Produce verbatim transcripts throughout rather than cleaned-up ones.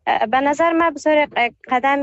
به نظر من بسیار قدم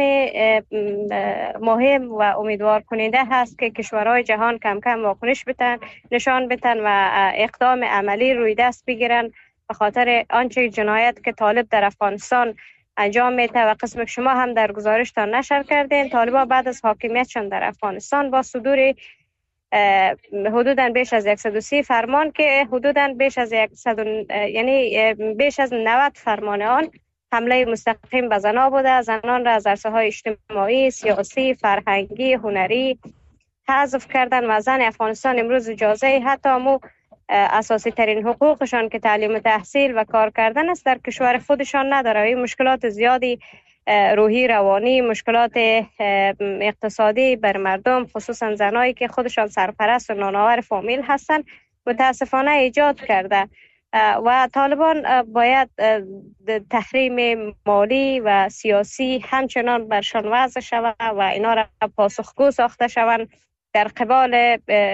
مهم و امیدوار کننده هست که کشورهای جهان کم کم واکنش بتن، نشان بدن و اقدام عملی روی دست بگیرن به خاطر آنچه جنایت که طالب در افغانستان انجام میده. و قسم شما هم در گزارشتان نشر کردین، طالبان بعد از حاکمیتشان در افغانستان با صدور حدوداً بیش از صد و سی فرمان که حدوداً بیش از صد یعنی بیش از نود فرمان آن حمله مستقیم به زنان بوده، زنان را از عرصه‌های اجتماعی، سیاسی، فرهنگی، هنری حذف کردن و زن افغانستان امروز اجازه حتی مو اساسی ترین حقوقشان که تعلیم و تحصیل و کار کردن است در کشور خودشان نداره. این مشکلات زیادی روحی، روانی، مشکلات اقتصادی بر مردم خصوصا زنایی که خودشان سرپرست و نانآور فامیل هستند متاسفانه ایجاد کرده و طالبان باید تحریم مالی و سیاسی همچنان برشان وضع شود و اینا را پاسخگو ساخته شوند در قبال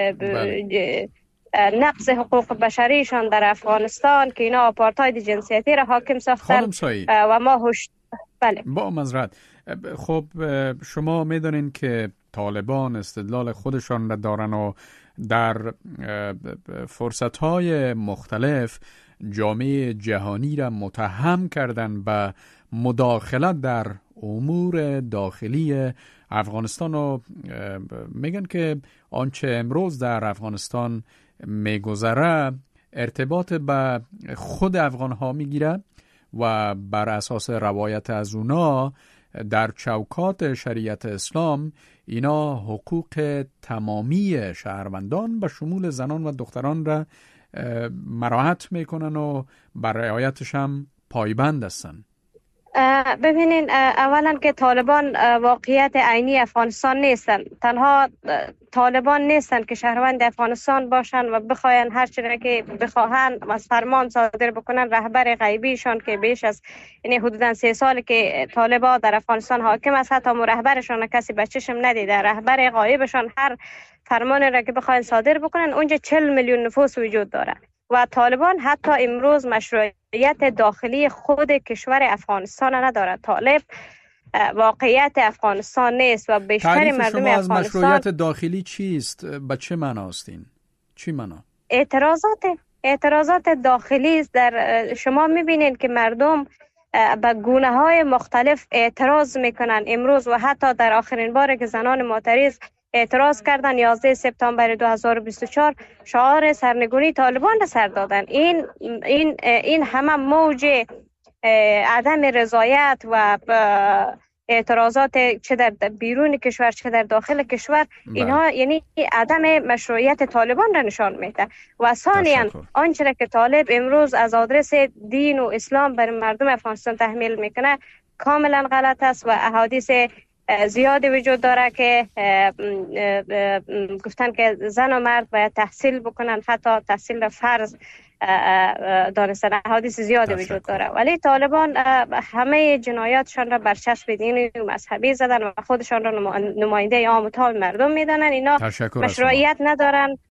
نقض حقوق بشریشان در افغانستان که اینا آپارتاید جنسیتی را حاکم ساختن و ما هوش بله. با معذرت، خب شما میدونین که طالبان استدلال خودشان را دارن و در فرصت‌های مختلف جامعه جهانی را متهم کردن به مداخلت در امور داخلی افغانستان و میگن که آنچه امروز در افغانستان میگذره ارتباط به خود افغان ها میگیره و بر اساس روایت از اونا در چوکات شریعت اسلام اینا حقوق تمامی شهروندان به شمول زنان و دختران را مراعات میکنن و بر رعایتش هم پایبند هستن. ببینین، اولا که طالبان واقعیت عینی افغانستان نیستن، تنها طالبان نیستن که شهروند افغانستان باشن و بخواین هر چیزی که بخواهن از فرمان صادر بکنن. رهبر غیبیشان که بیش از یعنی حدودا سه سال که طالبان در افغانستان حاکم است، حتی رهبرشان کسی به چشم ندیده. رهبر غایبشان هر فرمانی را که بخواین صادر بکنن اونجا چهل میلیون نفوس وجود داره و طالبان حتی امروز مشروعیت داخلی خود کشور افغانستان ندارد. طالب واقعیت افغانستان نیست و بیشتر مردم شما از افغانستان. مشروعیت داخلی چیست؟ به چه معناست این؟ چی معنا؟ اعتراضات اعتراضات داخلی است. در شما میبینید که مردم به گونه های مختلف اعتراض میکنن امروز و حتی در آخرین بار که زنان معترض اعتراض کردن یازده سپتامبر دو هزار و بیست و چهار شعار سرنگونی طالبان را سر دادن. این این این همه موج عدم رضایت و اعتراضات چه در بیرون کشور چه در داخل کشور، اینها یعنی عدم مشروعیت طالبان را نشان میده. و ثانیاً آنچه که طالب امروز از آدرس دین و اسلام بر مردم افغانستان تحمیل میکنه کاملا غلط است و احادیث زیادی وجود داره که گفتن که زن و مرد باید تحصیل بکنن، حتی تحصیل فرض دانستن. احادیث زیادی وجود داره ولی طالبان همه جنایاتشان را برچسب دینی و مذهبی زدن و خودشان را نماینده عام و تام مردم میدانن. اینا مشروعیت ندارن